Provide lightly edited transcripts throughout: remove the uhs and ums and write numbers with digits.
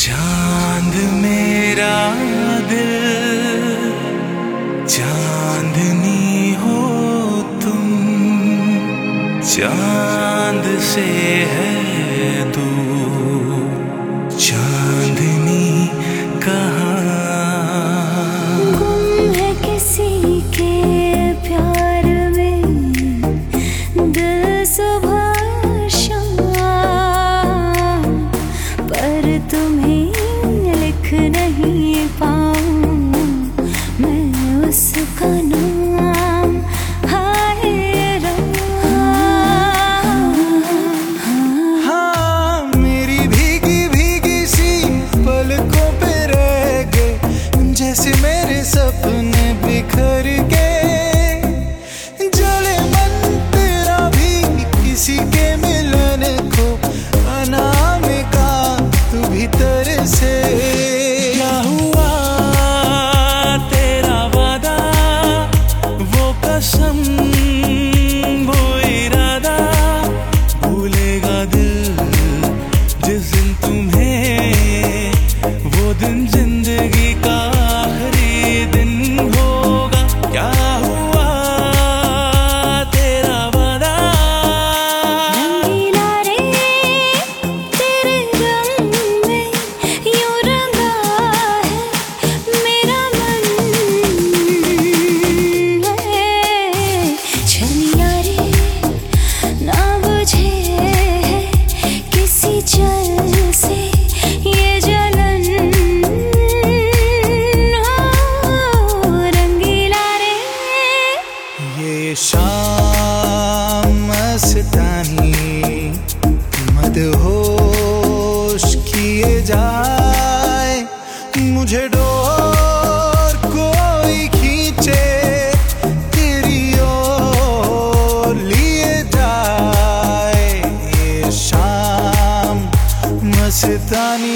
चांद मेरा दिल, चांदनी हो तुम, चांद से है दूर चांदनी कहाँ। गुम है किसी के प्यार में दिल सुबह शाम, पर तुम्हें लिख नहीं पाऊं मैं उसका नाम। हाय राम, हाँ मेरी भीगी भीगी सी पलकों पे रह गए, जैसे मेरे सपने बिखर गए। जले मन तेरा भी किसी के मिलन को, अनामिका तू भीतर से। क्या हुआ तेरा वादा, वो कसम वो इरादा, भूलेगा दिल जिस दिन तुम्हें, वो दिन जिंदगी का आखिरी दिन होगा। क्या हुआ तेरा वादा। रंगीला रे तेरे रंग में यूं रंगा है मेरा मन है। छलिया रे ना बुझे है किसी जल से ये जलन। हो रंगीला रे ये शाम मस्तानी मदहोश किए जाए, मुझे डोर कोई खींचे तेरी ओर लिए जाए। ये शाम मस्तानी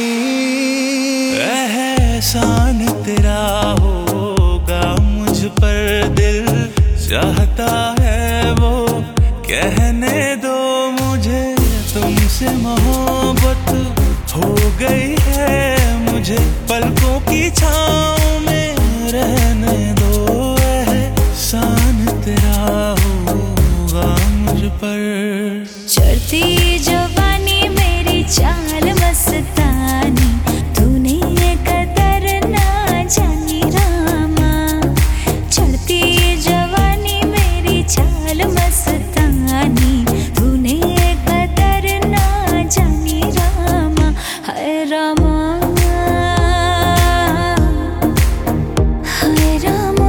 एहसान तेरा होगा मुझ पर, दिल चाहता है वो कहने दो मुझे, तुमसे मोहब्बत हो गई है मुझे। पलकों की छाँव में रहने दो, एहसान तेरा होगा मुझ पर। चढ़ती जवानी मेरी चाल मस्तानी, तूने ये कदर ना जानी रामा। चढ़ती जवानी मेरी चाल मस्तानी, तूने ये कदर ना जानी रामा। हाय रामा, हाय रामा।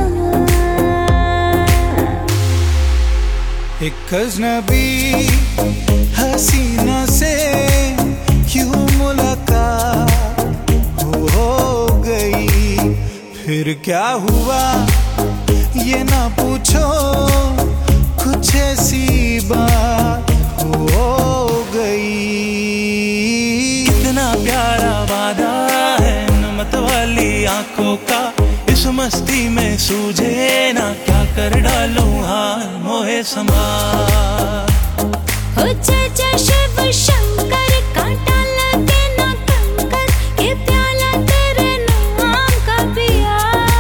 एक अजनबी हसीना से क्यों मुलाकात हो गई, फिर क्या हुआ ये ना पूछो, कुछ ऐसी बात हो गई। कितना प्यारा वादा है नमत वाली आंखों का, इस मस्ती में सूझे ना क्या कर डालूं हाल मोहे समा। हो चाचा शिव शंकर कांटा लगे ना कंकर, ये प्याला तेरे नाम का पिया।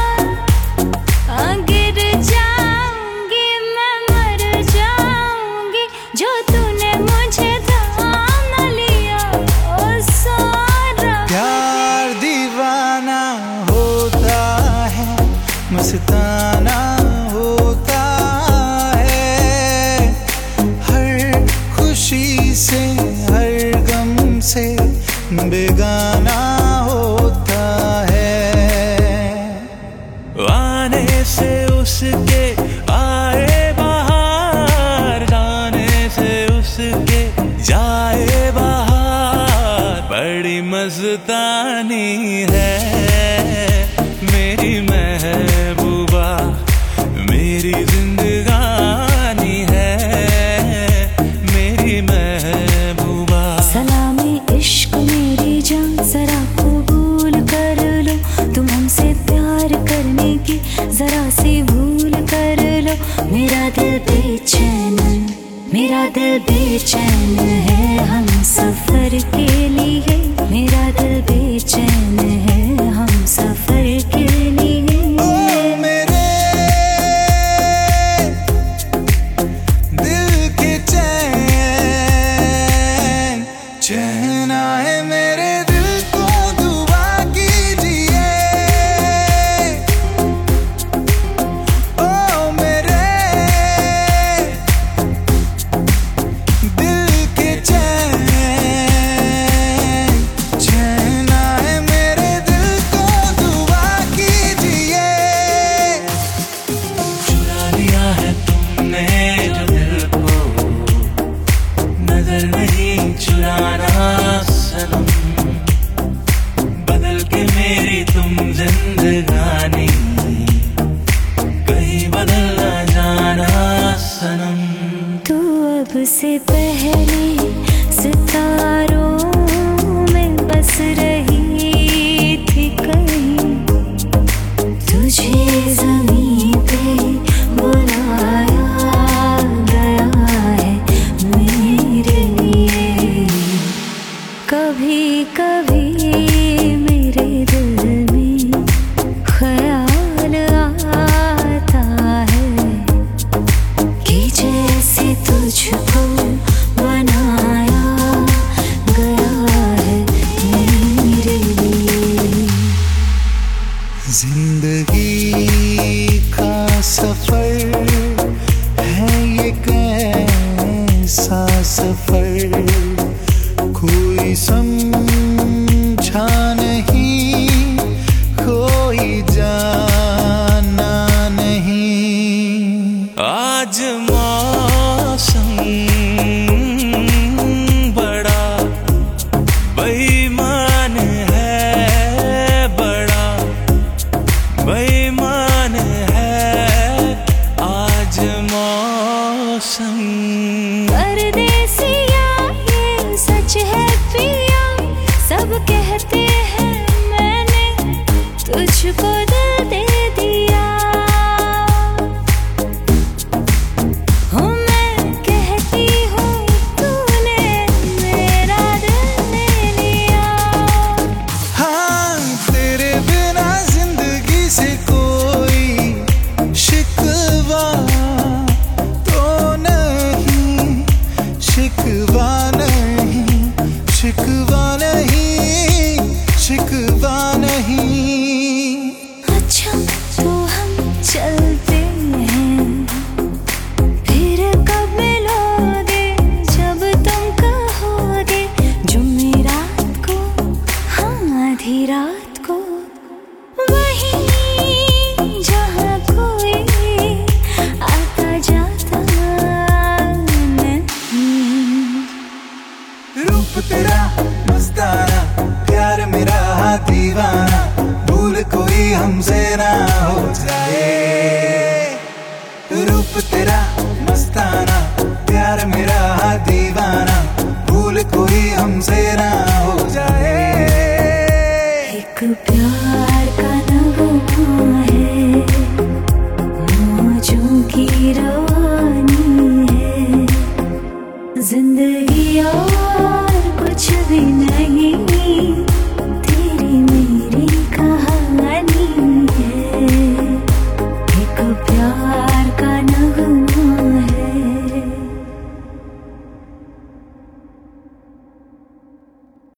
गिर जाऊंगी मैं मर जाऊंगी, जो तूने मुझे थाम न लिया। ओ सारा प्यार दीवाना होता है, मस्ताना होता है, हर खुशी से हर गम से बेगाना होता है। आने से उसके आए बाहर, जाने से उसके जाए बाहर, बड़ी मस्तानी है मेरी महबूबा, मेरी जिंदगानी है मेरी महबूबा। सलामे इश्क मेरी जान जरा कबूल कर लो, तुम हमसे प्यार करने की जरा सी भूल कर लो। मेरा दिल बेचैन, मेरा दिल बेचैन है हम सफर के लिए, मेरा दिल बेचैन है हम सफर के लिए। ओ मेरे दिल के चैन, चैन आए मेरे दिल को दुआ कीजिए। ओ मेरे दिल के चैन, चैन आए मेरे दिल को दुआ कीजिए। चुरा लिया है तुमने जो दिल को, नजर नहीं चुराना सनम। बदल के मेरी तुम जिंदगानी, कहीं बदल ना जाना सनम। तू अब से पहले सितारों में बस रही थी कहीं, तुझे ज़मीं पे बुलाया गया है मेरे लिए। कभी कभी मेरे दिल में ख्याल आता है कि जैसे तुझको बनाया गया है मेरे लिए। जिंदगी का सफर है ये कैसा सफर, कोई समझा नहीं, कोई जाना नहीं। आज मौसम बड़ा बेईमान है, बड़ा बेईमान है आज मौसम। परदेसिया ये सच है पिया, सब कहते हैं मैंने तुझको दिल दे दिया। हो मैं कहती हूँ तूने मेरा दिल ले लिया। हाँ तेरे बिना जिंदगी से कोई शिकवा तो नहीं, शिकवा नहीं, शिकवा नहीं, शिकवा नहीं। अच्छा तो हम चलते हैं, फिर कब मिलोगे जब तुम कहोगे। जुमेरात को, हाँ आधी रात को, वहीं जहाँ कोई आता जाता नहीं। रूप तेरा मस्ताना, प्यार मेरा दीवाना, भूल कोई हमसे ना हो जाए। रूप तेरा मस्ताना, प्यार मेरा दीवाना, भूल कोई हमसे ना हो जाए। एक प्यार